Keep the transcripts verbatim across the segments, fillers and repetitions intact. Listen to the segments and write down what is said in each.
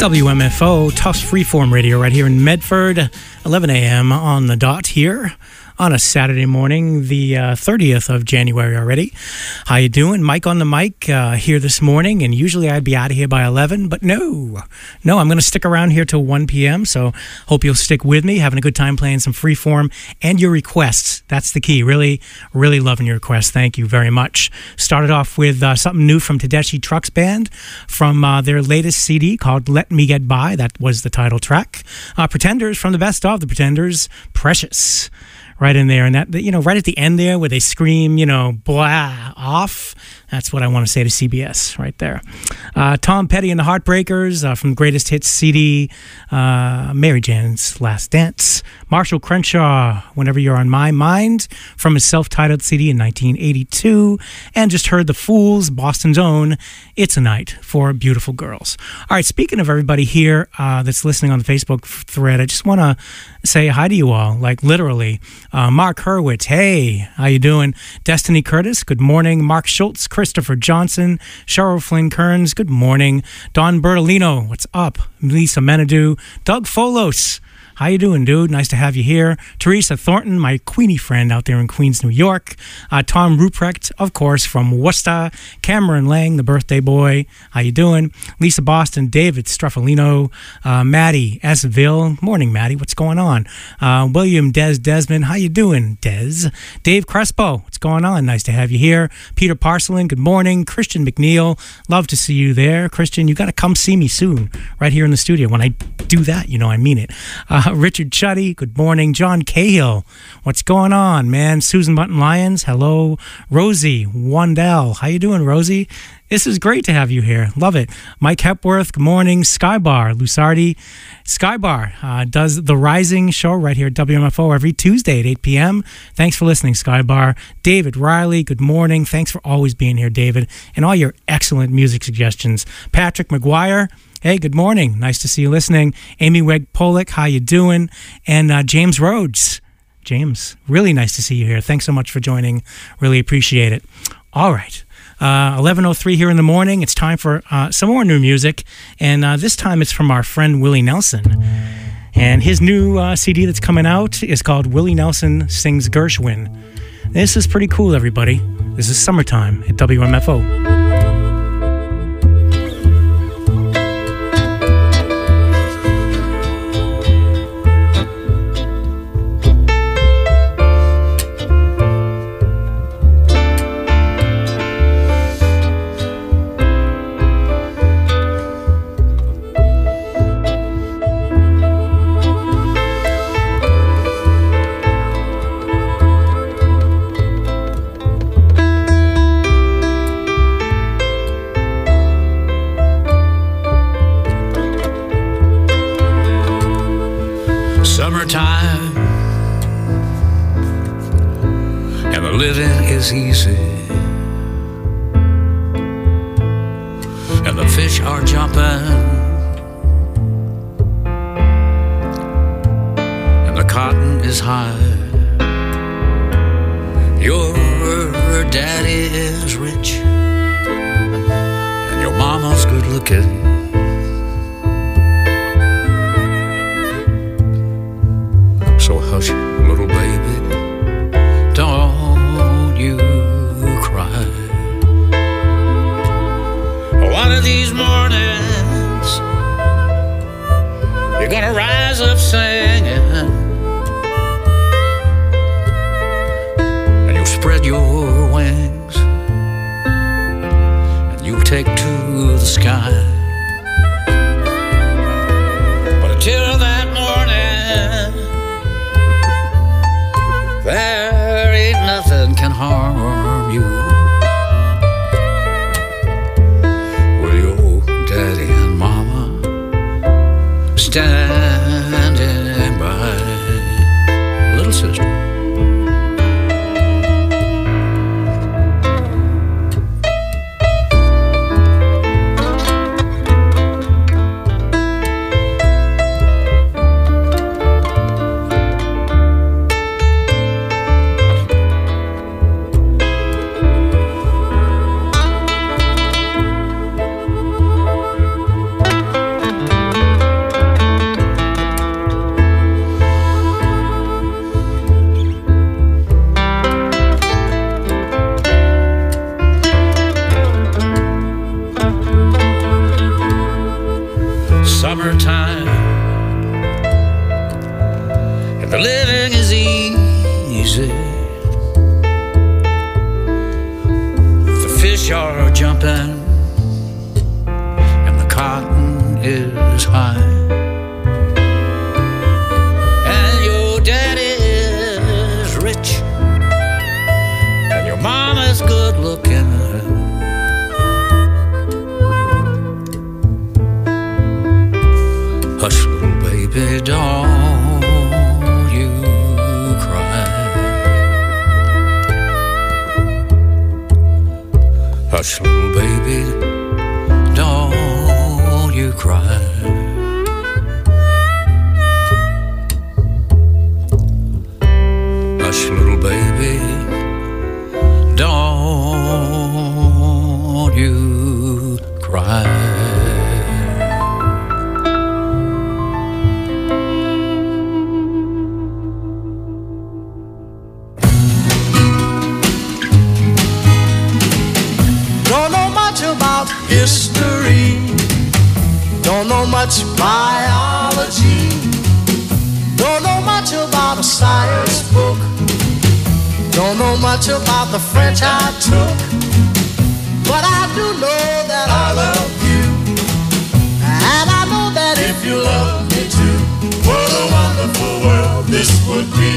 W M F O, Tufts Freeform Radio right here in Medford, eleven a.m. on the dot here on a Saturday morning, the uh, thirtieth of January already. How you doing? Mike on the mic uh, here this morning, and usually I'd be out of here by eleven, but no. No, I'm going to stick around here till one p.m., so hope you'll stick with me, having a good time playing some Freeform and your requests. That's the key. Really, really loving your requests. Thank you very much. Started off with uh, something new from Tedeschi Trucks Band from uh, their latest C D called Let Me Get By. That was the title track. Uh, Pretenders from the best of the Pretenders, Precious. Right in there, and that, you know, right at the end there where they scream, you know, blah, off. That's what I want to say to C B S right there. Uh, Tom Petty and the Heartbreakers uh, from the Greatest Hits C D, uh, Mary Jane's Last Dance. Marshall Crenshaw, Whenever You're on My Mind, from his self-titled C D in nineteen eighty-two. And just heard The Fools, Boston's own It's a Night for Beautiful Girls. All right, speaking of everybody here uh, that's listening on the Facebook thread, I just want to say hi to you all, like literally. Uh, Mark Hurwitz, hey, how you doing? Destiny Curtis, good morning. Mark Schultz, Christopher Johnson, Cheryl Flynn Kearns, good morning. Don Bertolino, what's up? Lisa Menadu, Doug Folos, how you doing, dude? Nice to have you here. Teresa Thornton, my Queenie friend out there in Queens, New York. Uh, Tom Ruprecht, of course, from Worcester. Cameron Lang, the birthday boy. How you doing? Lisa Boston, David Struffolino, uh, Maddie Esville. Morning, Maddie. What's going on? Uh, William Des Desmond. How you doing, Des? Dave Crespo. What's going on? Nice to have you here. Peter Parcelin. Good morning. Christian McNeil. Love to see you there. Christian, you got to come see me soon, right here in the studio. When I do that, you know I mean it. Uh, Richard Chuddy, good morning. John Cahill, what's going on, man? Susan Button Lyons, hello. Rosie Wandell, how you doing, Rosie? This is great to have you here. Love it. Mike Hepworth, good morning. Skybar, Lusardi. Skybar uh, does The Rising show right here at W M F O every Tuesday at eight p.m. Thanks for listening, Skybar. David Riley, good morning. Thanks for always being here, David, and all your excellent music suggestions. Patrick McGuire, hey, good morning. Nice to see you listening. Amy Weg-Polick, how you doing? And uh, James Rhodes. James, really nice to see you here. Thanks so much for joining. Really appreciate it. All right. Uh, eleven oh three here in the morning. It's time for uh, some more new music. And uh, this time it's from our friend Willie Nelson. And his new uh, C D that's coming out is called Willie Nelson Sings Gershwin. This is pretty cool, everybody. This is Summertime at W M F O. Summertime, and the living is easy, and the fish are jumping, and the cotton is high. Your daddy is rich, and your mama's good looking. So hush, little baby, don't you cry. One of these mornings, you're gonna rise up singing, and you'll spread your wings, and you'll take to the sky. But until that morning, there ain't nothing can harm you. Will your daddy and mama standing by? Little sister. trees are jumping and the cotton is high, and your daddy is rich and your mama's good looking. Hush, little baby, don't you cry. Hush, little baby, don't you cry. Hush, little baby, don't you cry. About history, don't know much biology, don't know much about a science book, don't know much about the French I took, but I do know that I love you, and I know that if you love me too, what a wonderful world this would be.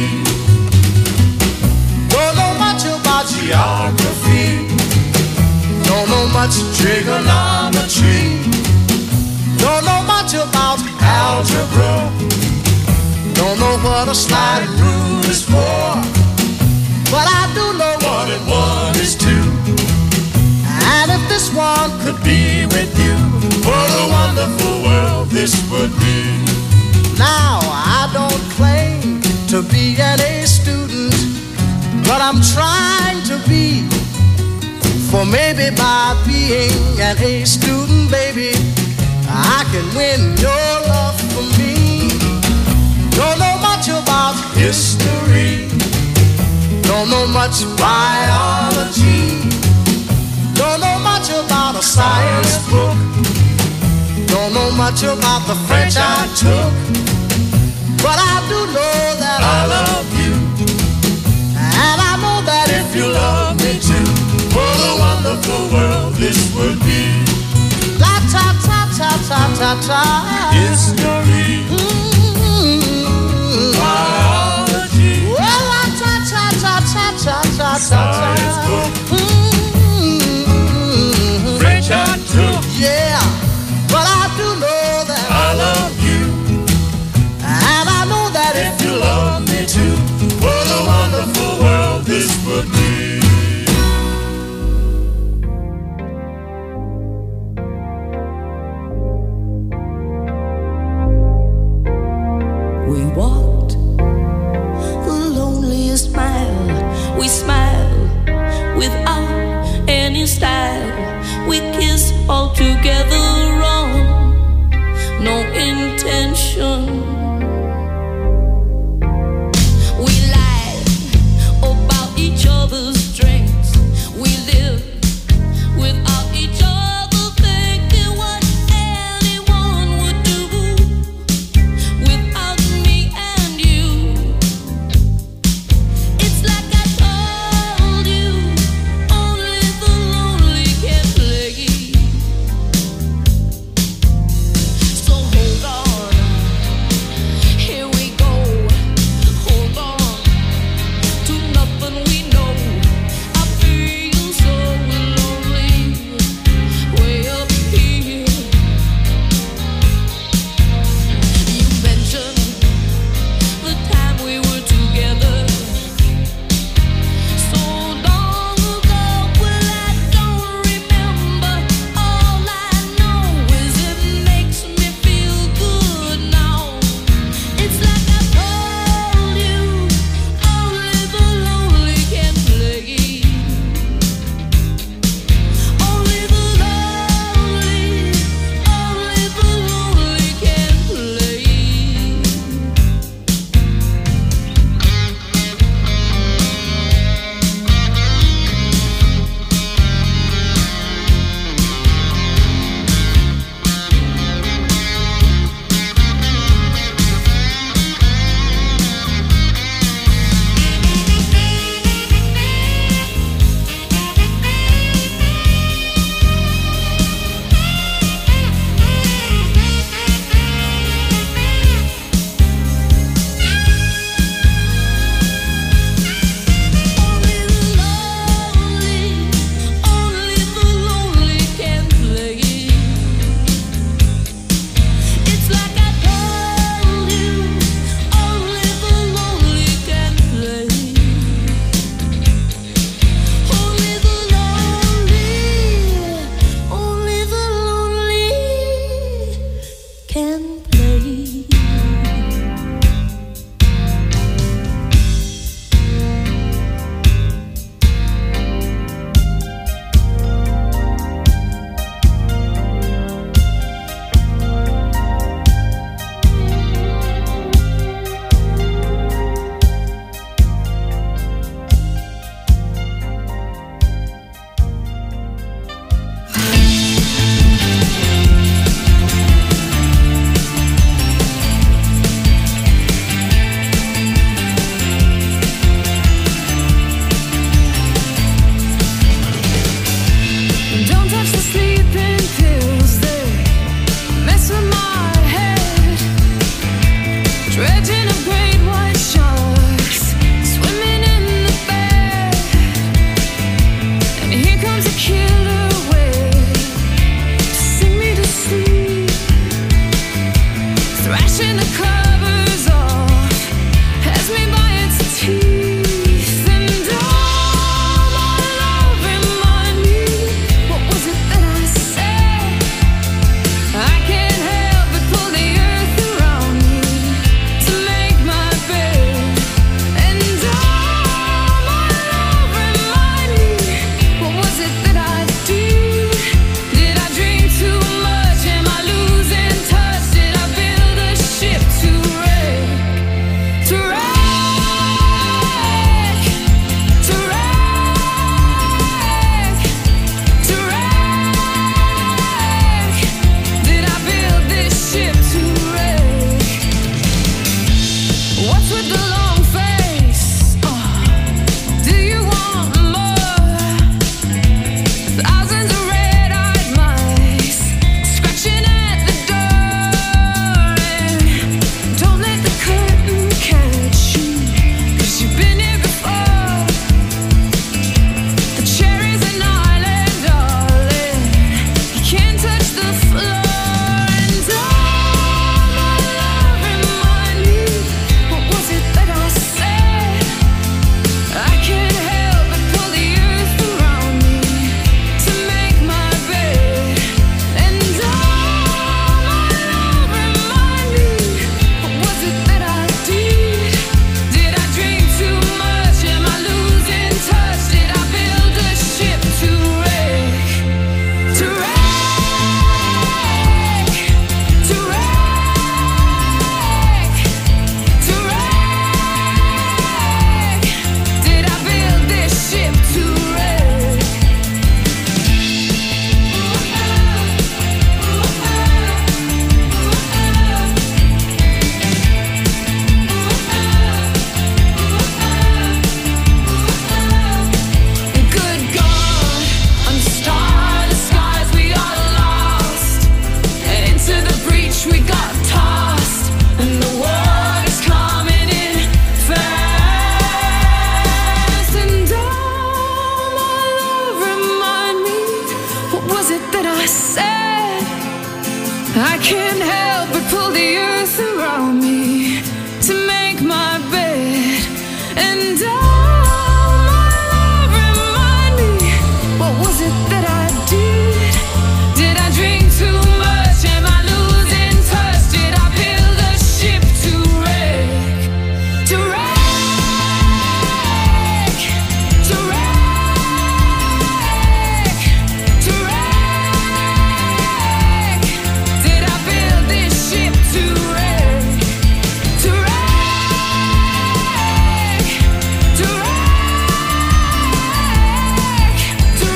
Don't know much about geography, don't know much trigonometry, don't know much about algebra, don't know what a sliding rule is for, but I do know one and one is two. And if this one could be with you, what a wonderful world this would be. Now I don't claim to be an A student, but I'm trying to be. For maybe by being an A student, baby, I can win your love for me. Don't know much about history, don't know much biology, don't know much about a science book, don't know much about the French I took, but I do know that I love you, and I know that if you love me too, what a wonderful world this would be. La ta ta ta ta ta ta. History. Mm-hmm. Biology. Well, la ta ta ta ta ta ta ta. Science book. Mm-hmm. French I took. Yeah, but I do know that I love you, and I know that if you love me too, what a wonderful world this would be. We walked the loneliest mile. We smiled without any style. We kissed all together wrong, no intention. We lied about each other's strengths. We lived without each other, thinking what anyone would do without me and you. It's like I told you, only the lonely can play. can't help but pull the earth around me to make my bed. And oh, my love, remind me, what was it that I did? Did I drink too much? Am I losing touch? Did I build the ship to wreck? To wreck? To wreck? To wreck? Did I build this ship to wreck? To wreck? To wreck? To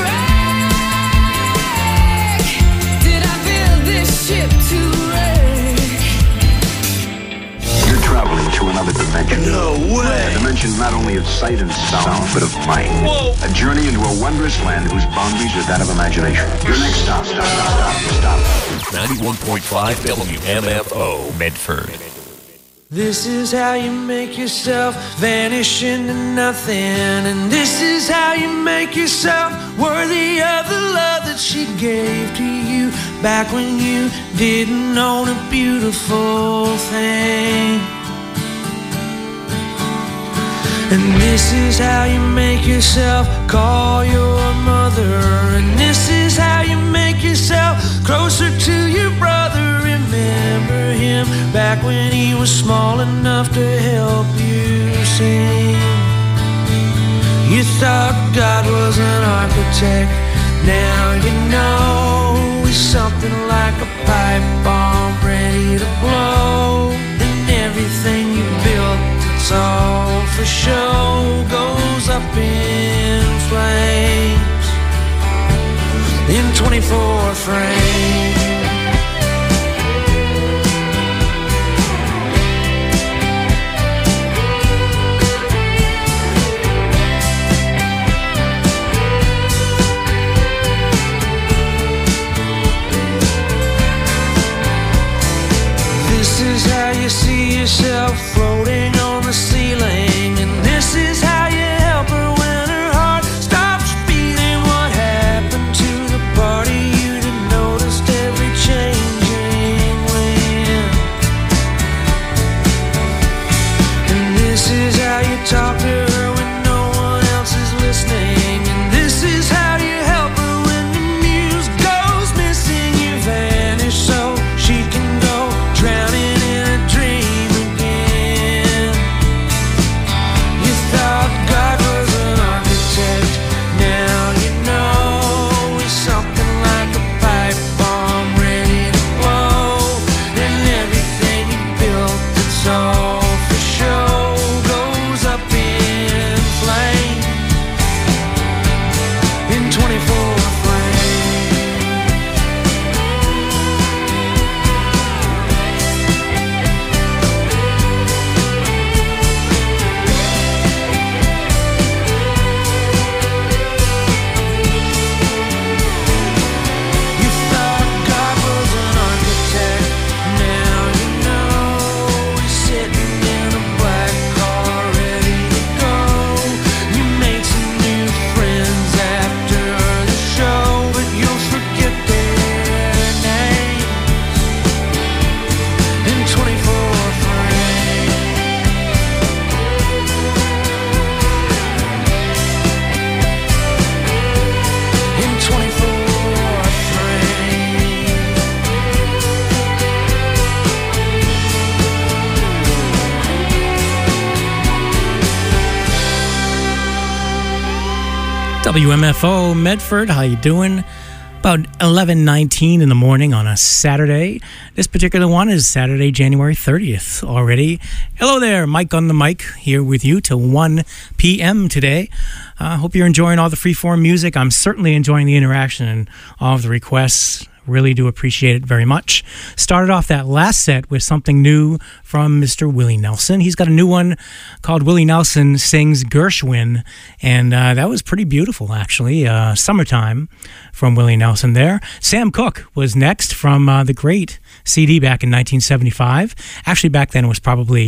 wreck? Did I build this ship to wreck? You're traveling to another dimension. No way. A dimension not only of sight and sound, but of mind. Whoa. A journey into a wondrous land whose boundaries are that of imagination. Your next stop, stop, stop, stop, stop. ninety-one point five W M F O, Medford. This is how you make yourself vanish into nothing. And this is how you make yourself worthy of the love that she gave to you back when you didn't own a beautiful thing. And this is how you make yourself call your mother. And this is how you make yourself closer to your brother. Remember him back when he was small enough to help you sing. You thought God was an architect. Now you know he's something like a pipe bomb ready to blow. And everything you built, it's all for show, goes up in flames in twenty-four frames. This is how you see yourself floating on the ceiling. And this is how you help her when her heart stops beating. What happened to the party you didn't notice every changing wind? And this is how you talk to her when no one else is listening. And this is how you help her when the muse goes missing. You vanish so she can go drowning in a dream again. You thought God was an architect. Now you know he's something like a pipe bomb ready to blow. And everything you built, it's all for show, goes up in flames in twenty-four frames. You thought God was an architect. Now you know he's sitting in a black car ready to go. You made some new friends after the show, but you'll forget their names in twenty-four frames. In twenty-four frames. W M F O Medford, how you doing? About eleven nineteen in the morning on a Saturday. This particular one is Saturday, January thirtieth already. Hello there, Mike on the mic here with you till one p.m. today. I uh, hope you're enjoying all the freeform music. I'm certainly enjoying the interaction and all of the requests. Really do appreciate it very much. Started off that last set with something new from Mister Willie Nelson. He's got a new one called Willie Nelson Sings Gershwin, and uh, that was pretty beautiful, actually. Uh, Summertime from Willie Nelson there. Sam Cooke was next from uh, the great C D back in nineteen seventy-five. Actually, back then it was probably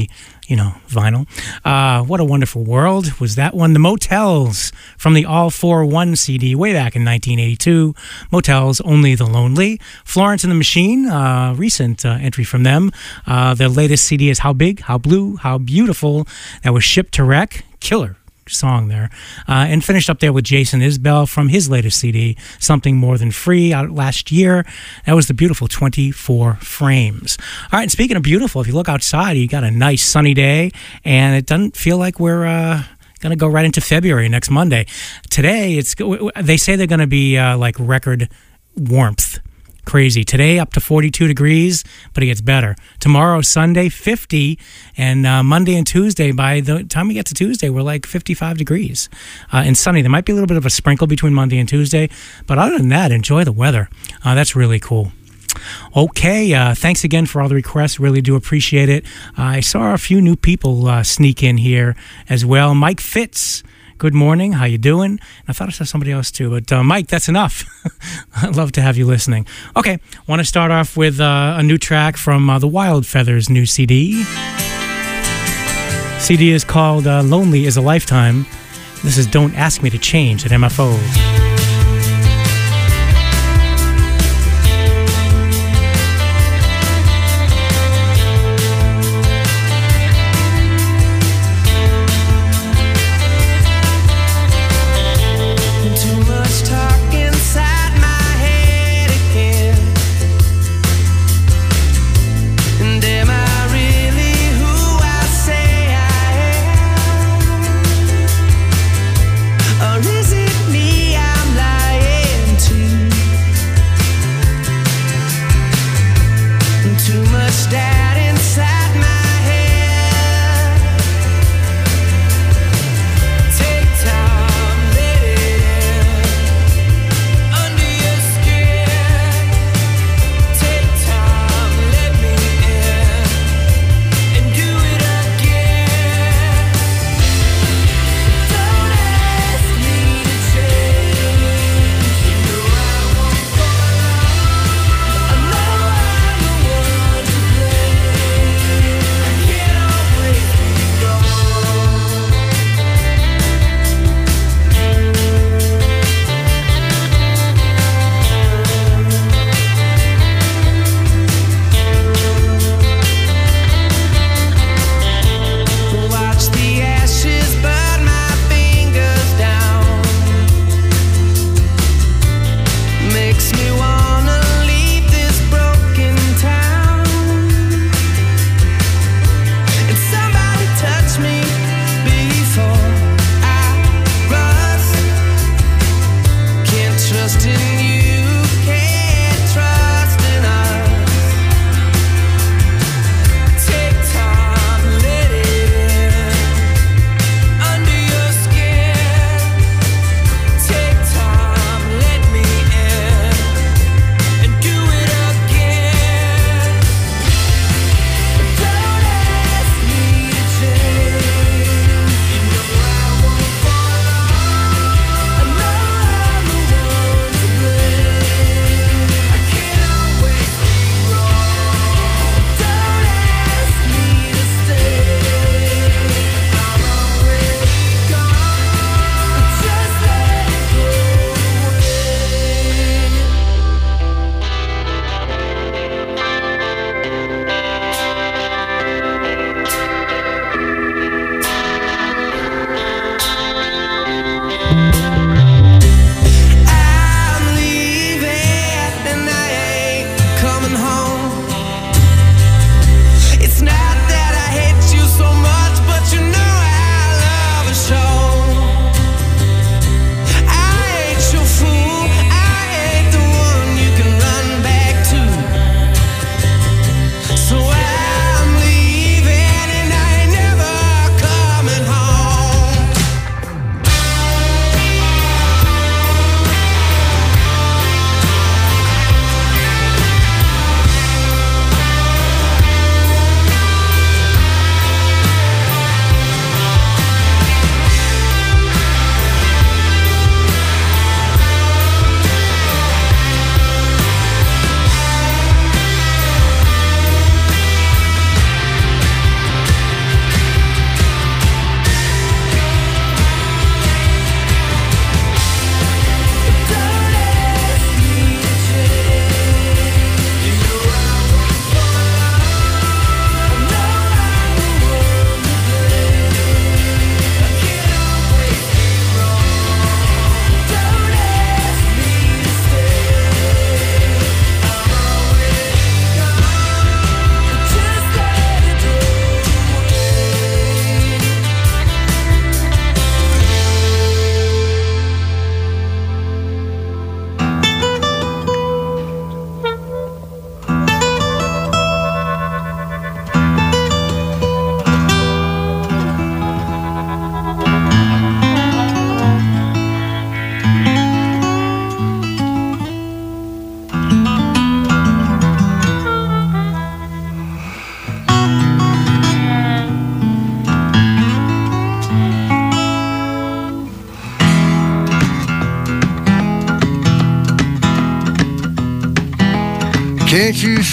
you know, vinyl. Uh, what a Wonderful World was that one. The Motels from the All For One C D way back in nineteen eighty-two. Motels, Only the Lonely. Florence and the Machine, uh, recent uh, entry from them. Uh, their latest C D is How Big, How Blue, How Beautiful. That was Shipped to Wreck. Killer song there. Uh, and finished up there with Jason Isbell from his latest C D, Something More Than Free, out last year. That was the beautiful twenty-four Frames. All right, and speaking of beautiful, if you look outside, you got a nice sunny day, and it doesn't feel like we're uh, going to go right into February next Monday. Today, it's they say they're going to be uh, like record warmth. Crazy. Today up to forty-two degrees, but it gets better. Tomorrow, Sunday, fifty, and uh, Monday and Tuesday, by the time we get to Tuesday, we're like fifty-five degrees uh, and sunny. There might be a little bit of a sprinkle between Monday and Tuesday, but other than that, enjoy the weather. Uh, that's really cool. Okay, uh, thanks again for all the requests. Really do appreciate it. Uh, I saw a few new people uh, sneak in here as well. Mike Fitz. Good morning. How you doing? I thought I saw somebody else too, but uh, Mike, that's enough. I'd love to have you listening. Okay, want to start off with uh, a new track from uh, the Wild Feathers' new C D. C D is called uh, Lonely is a Lifetime. This is Don't Ask Me to Change at M F O. Or is it me I'm Can't you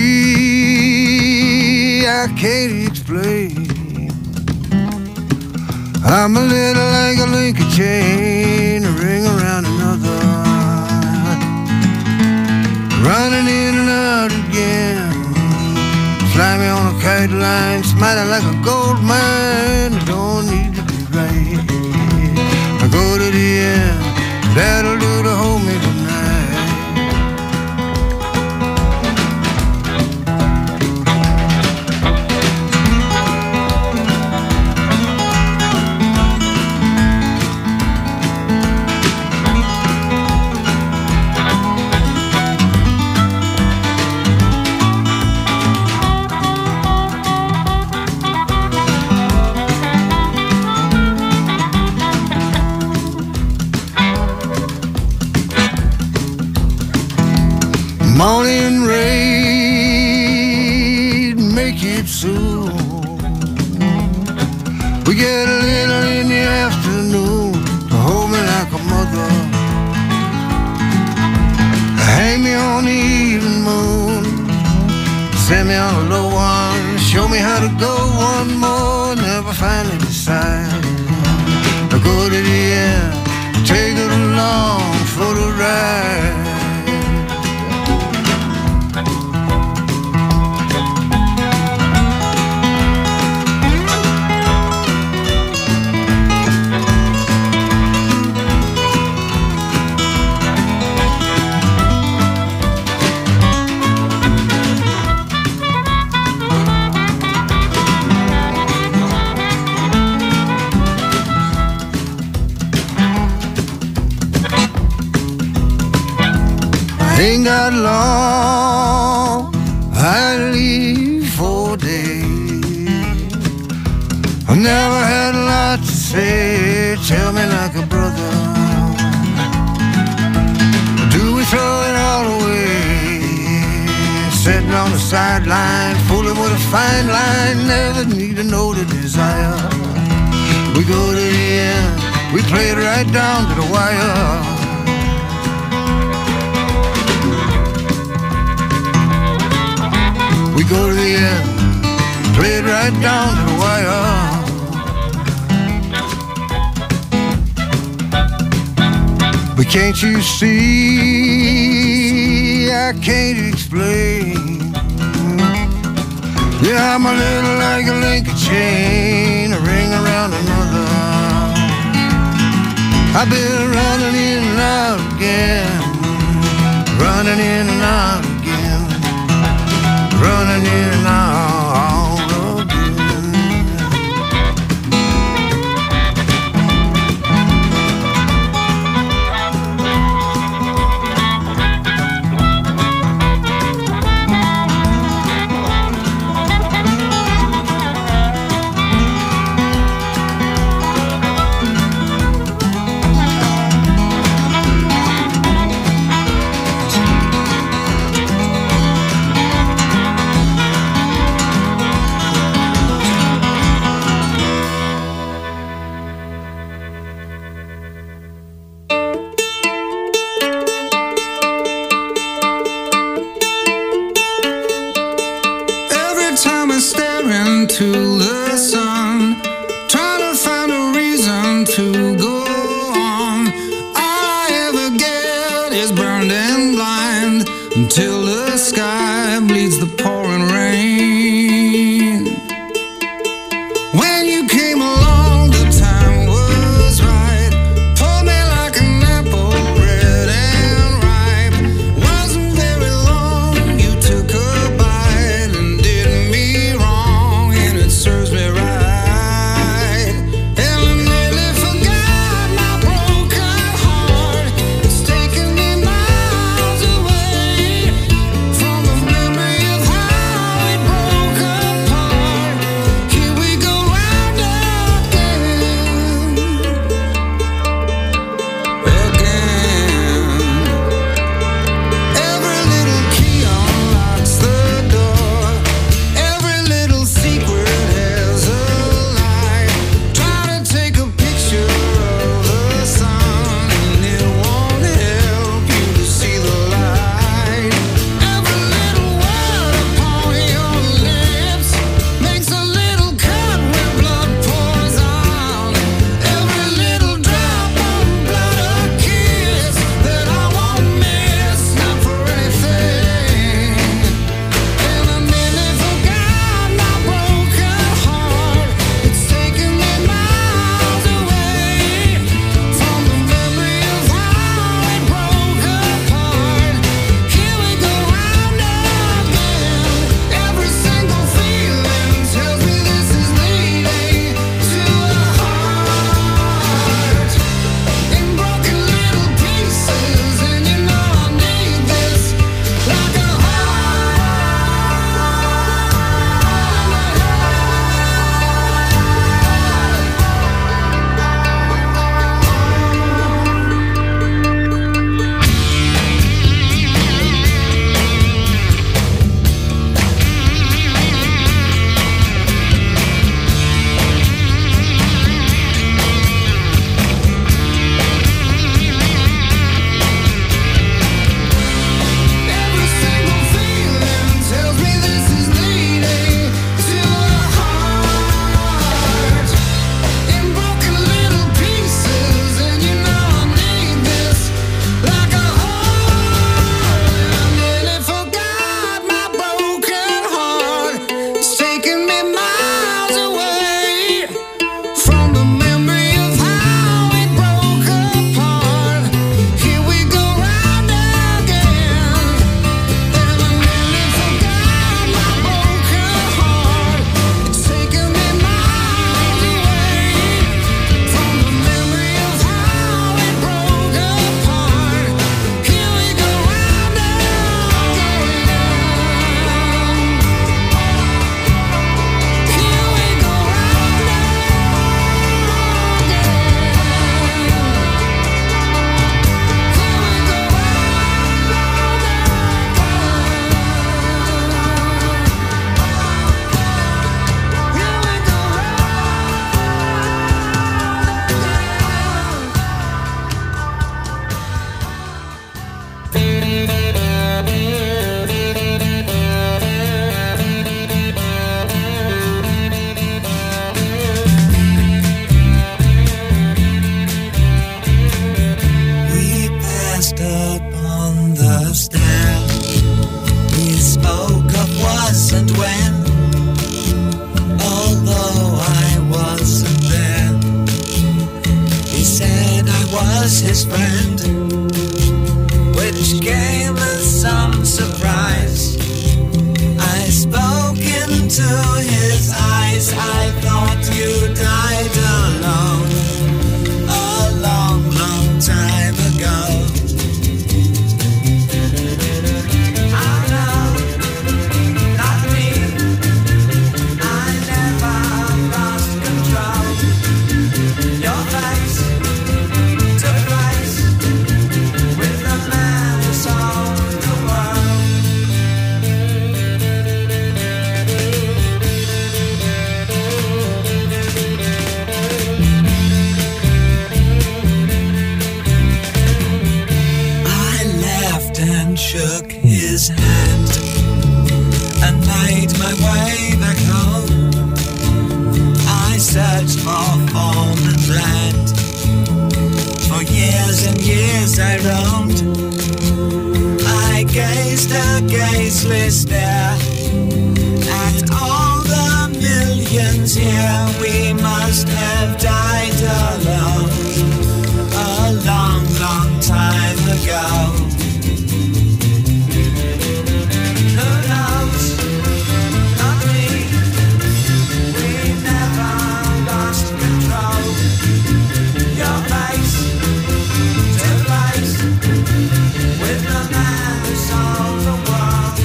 see? I can't explain. I'm a little like a link of chain, a ring around another, running in and out again. Fly me on a kite line, smiling like a gold mine. I don't need to be right. I go to the end, that'll do to hold me tonight. Morning rain, make it soon. We get a little in the afternoon to hold me like a mother. Hang me on the evening moon, send me on a low one, show me how to go one more, never finally decide. I go to the end, take it along for the ride. Ain't got long, I leave for days. I never had a lot to say, tell me like a brother. Do we throw it all away? Sitting on the sideline, fooling with a fine line, never need to know the desire. We go to the end, we play it right down to the wire. We go to the end, play it right down to the wire. But can't you see? I can't explain. Yeah, I'm a little like a link of chain, a ring around another. I've been running in and out again, running in and out again. Running in and out again. his friend, which came as some surprise. I spoke into his eyes. I thought you died alone a long, long time ago. Oh no, not me. I never lost control. Your face took place with the man who sold the world. I laughed and shook his hand and made my way back home. I searched for form and land. For years and years I roamed. I gazed a gazeless stare at all the millions here. We must have died alone a long, long time ago. Who knows? Not me. We never lost control. Your face took place with the man who sold the world.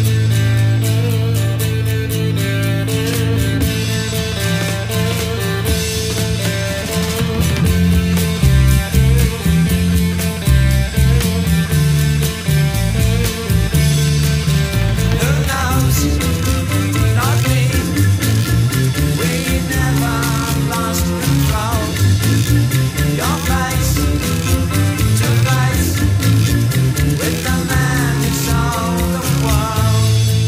Who knows? Not me. We never lost control. Your face took place with the man who sold the world.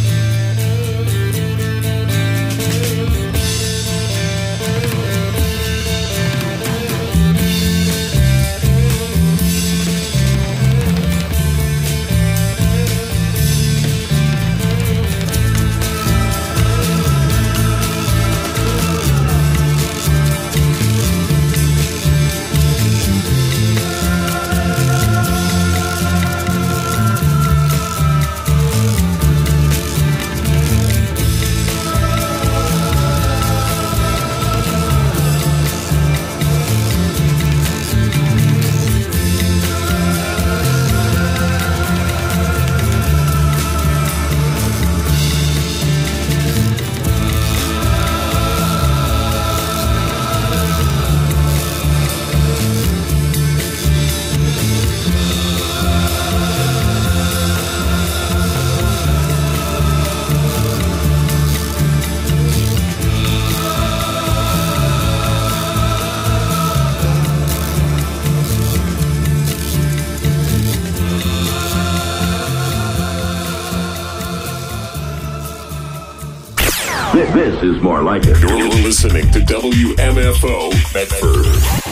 This, this is more like it. You're listening to W M F O Medford.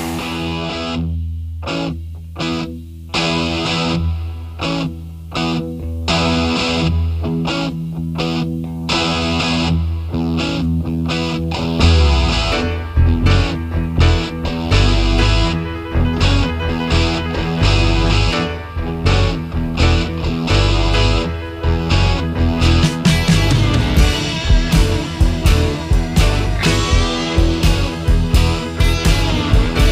Who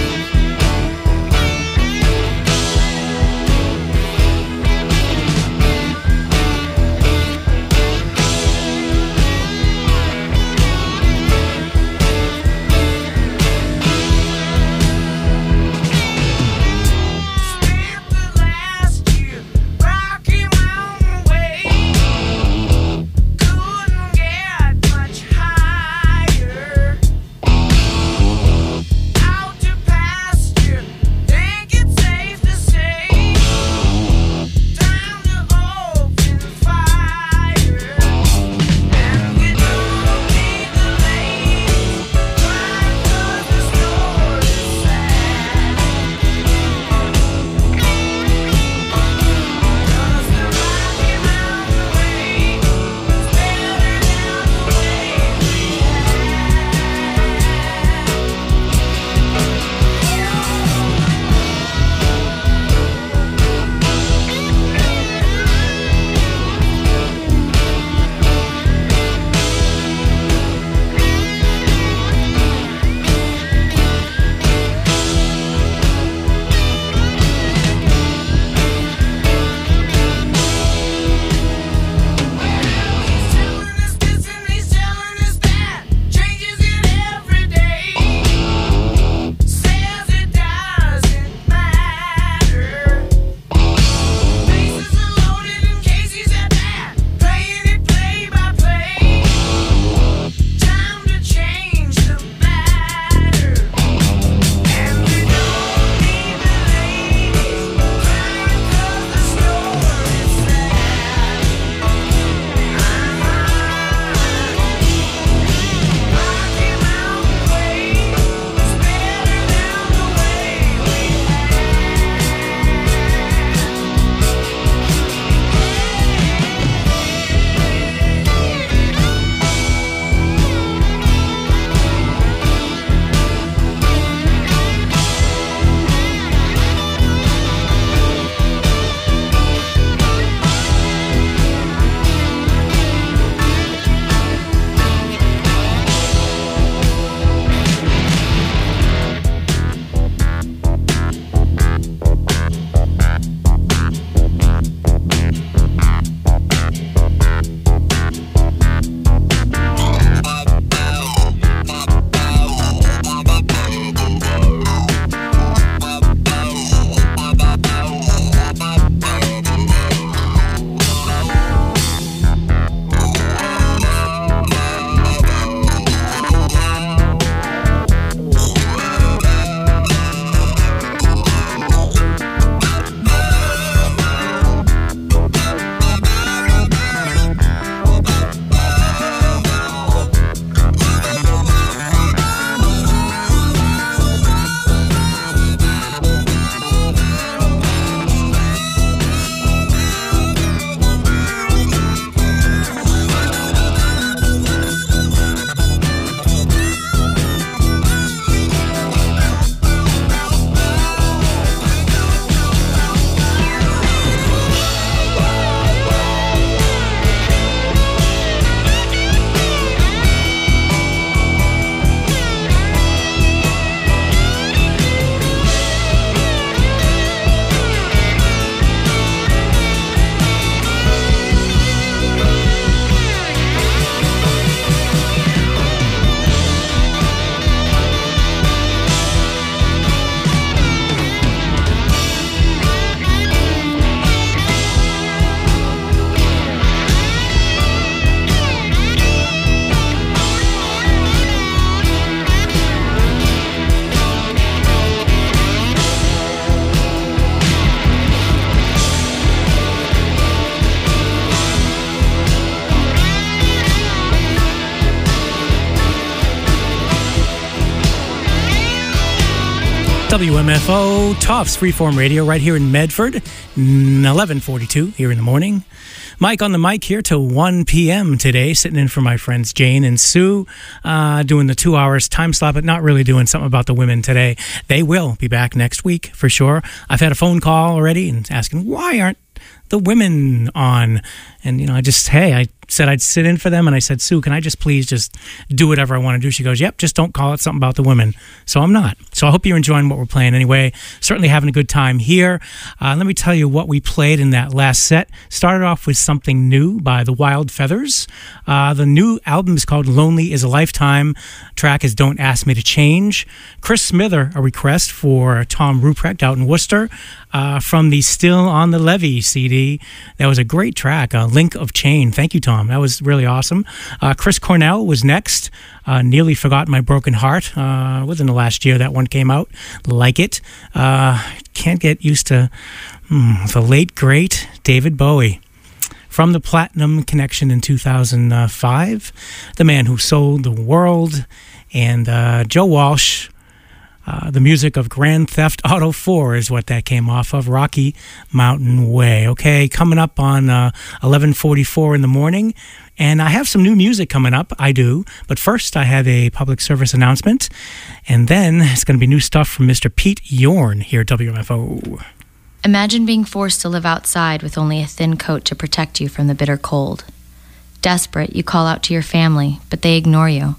W M F O, Tufts Freeform Radio, right here in Medford, eleven forty-two here in the morning. Mike on the mic here till one p.m. today, sitting in for my friends Jane and Sue, uh, doing the two hours time slot, but not really doing something about the women today. They will be back next week for sure. I've had a phone call already and asking, why aren't the women on? And, you know, I just, hey, I said I'd sit in for them, and I said, Sue, can I just please just do whatever I want to do? She goes, yep, just don't call it something about the women. So I'm not. So I hope you're enjoying what we're playing anyway. Certainly having a good time here. Uh, let me tell you what we played in that last set. Started off with something new by the Wild Feathers. Uh, the new album is called Lonely is a Lifetime. Track is Don't Ask Me to Change. Chris Smither, a request for Tom Ruprecht out in Worcester uh, from the Still on the Levee C D. That was a great track, uh, Link of Chain. Thank you, Tom. That was really awesome. Uh, Chris Cornell was next. Uh, Nearly Forgot My Broken Heart. Uh, within the last year, that one came out. Like it. Uh, can't get used to hmm, the late, great David Bowie. From the Platinum Connection in two thousand five. The Man Who Sold the World. And uh, Joe Walsh. Uh, the music of Grand Theft Auto four is what that came off of, Rocky Mountain Way. Okay, coming up on uh, eleven forty-four in the morning, and I have some new music coming up, I do, but first I have a public service announcement, and then it's going to be new stuff from Mister Pete Yorn here at W M F O. Imagine being forced to live outside with only a thin coat to protect you from the bitter cold. Desperate, you call out to your family, but they ignore you.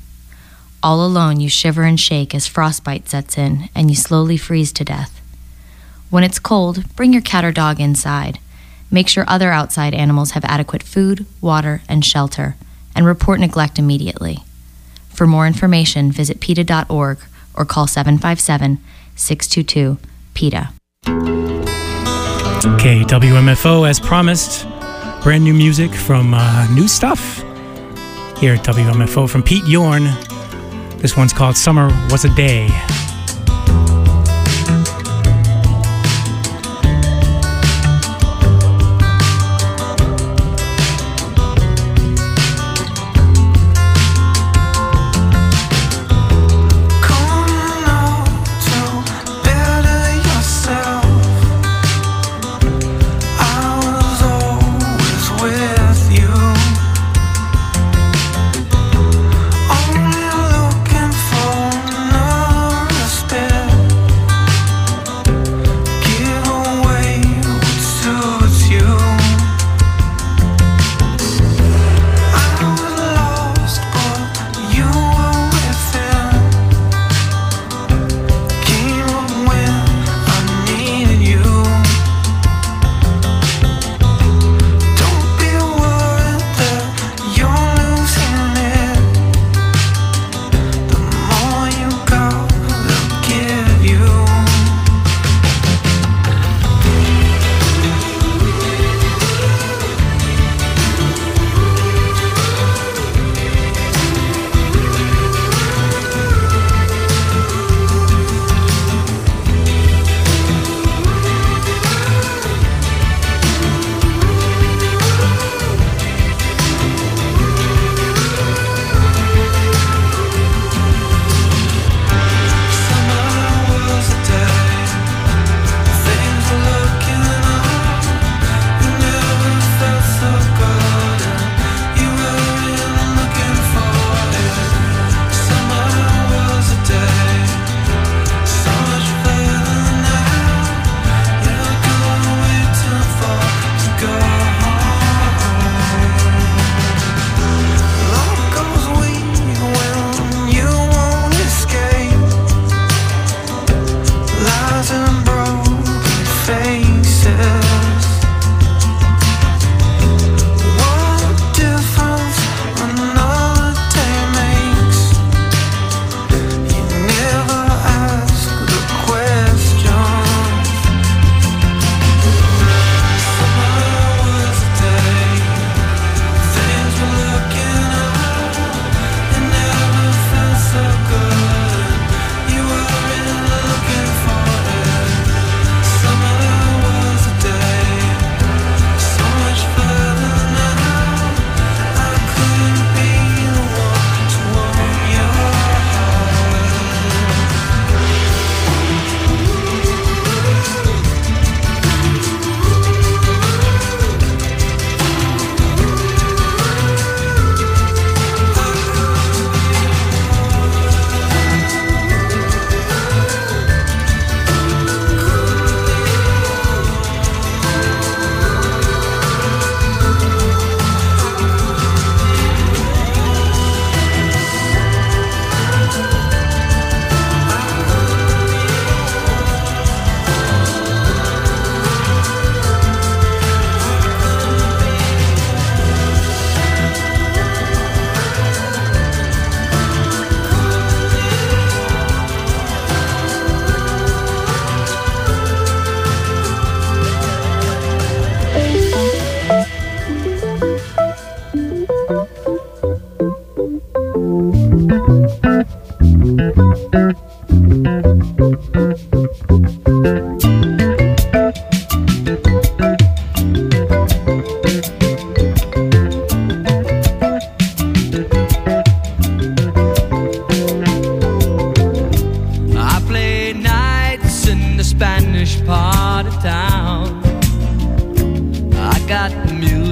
All alone, you shiver and shake as frostbite sets in, and you slowly freeze to death. When it's cold, bring your cat or dog inside. Make sure other outside animals have adequate food, water, and shelter, and report neglect immediately. For more information, visit PETA dot org or call seven five seven, six two two, PETA. Okay, W M F O, as promised, brand new music from uh, New Stuff here at W M F O from Pete Yorn. This one's called Summer Was a Day. Only looking for another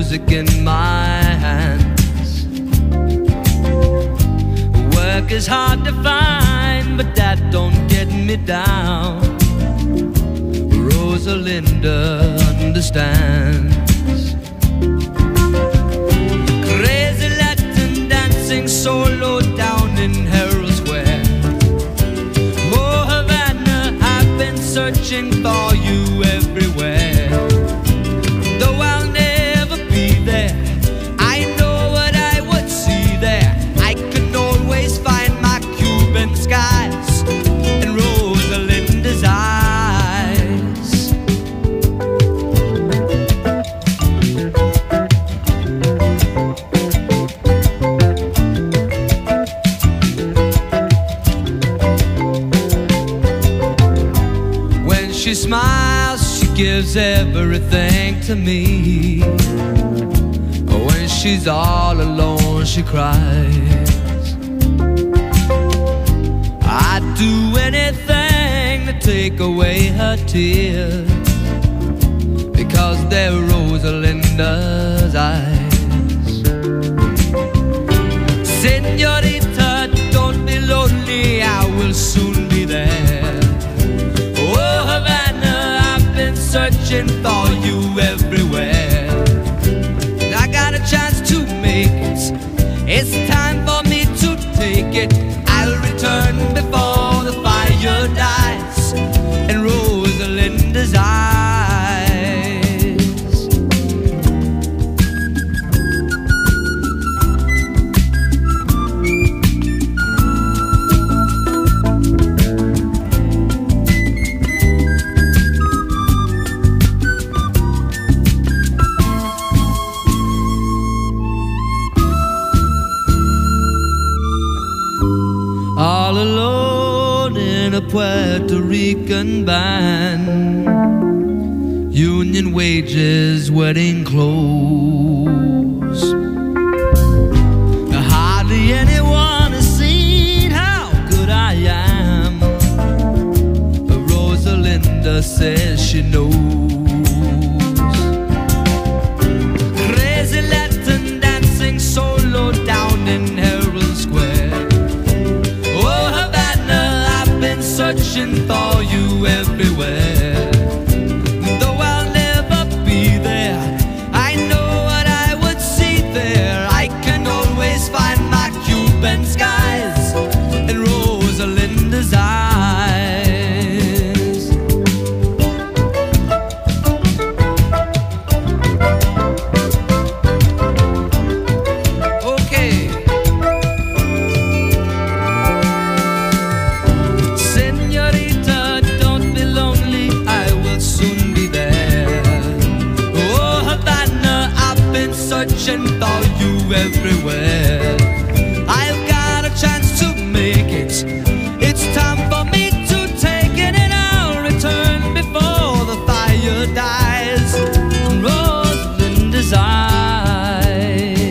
music in my hands. Work is hard to find, but that don't get me down. Rosalinda understands. Crazy Latin dancing solo down in Herald Square. Oh, Havana, I've been searching for you everywhere. Though I'll never be there, I know what I would see there. I can always find my Cuban skies and Rosalinda's eyes. When she smiles, she gives everything to me. When she's all alone, she cries. I'd do anything to take away her tears, because they're Rosalinda's eyes. Senorita, don't be lonely, I will soon be there. Oh, Havana, I've been searching for you everywhere. I got a chance to make it, it's time for me to take it. I'll return before the fire dies in Rosalinda's eyes. All alone in a Puerto Rican band, union wages, wedding clothes. Hardly anyone has seen how good I am. Rosalinda says she knows. Crazy Latin dancing solo down in Herald Square. Searching for you everywhere. Though I'll never be there, I know what I would see there. I can always find my Cuban skies and Rosalinda's eyes. Okay. Searching for you everywhere. I've got a chance to make it. It's time for me to take it, and I'll return before the fire dies from Rosalinda's eyes.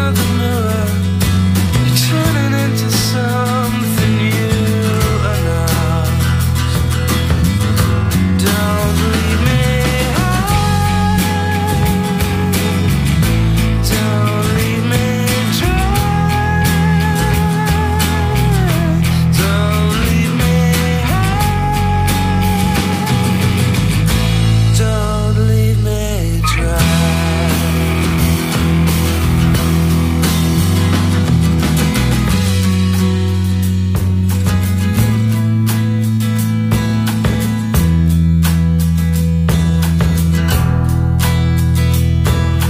of the mirror.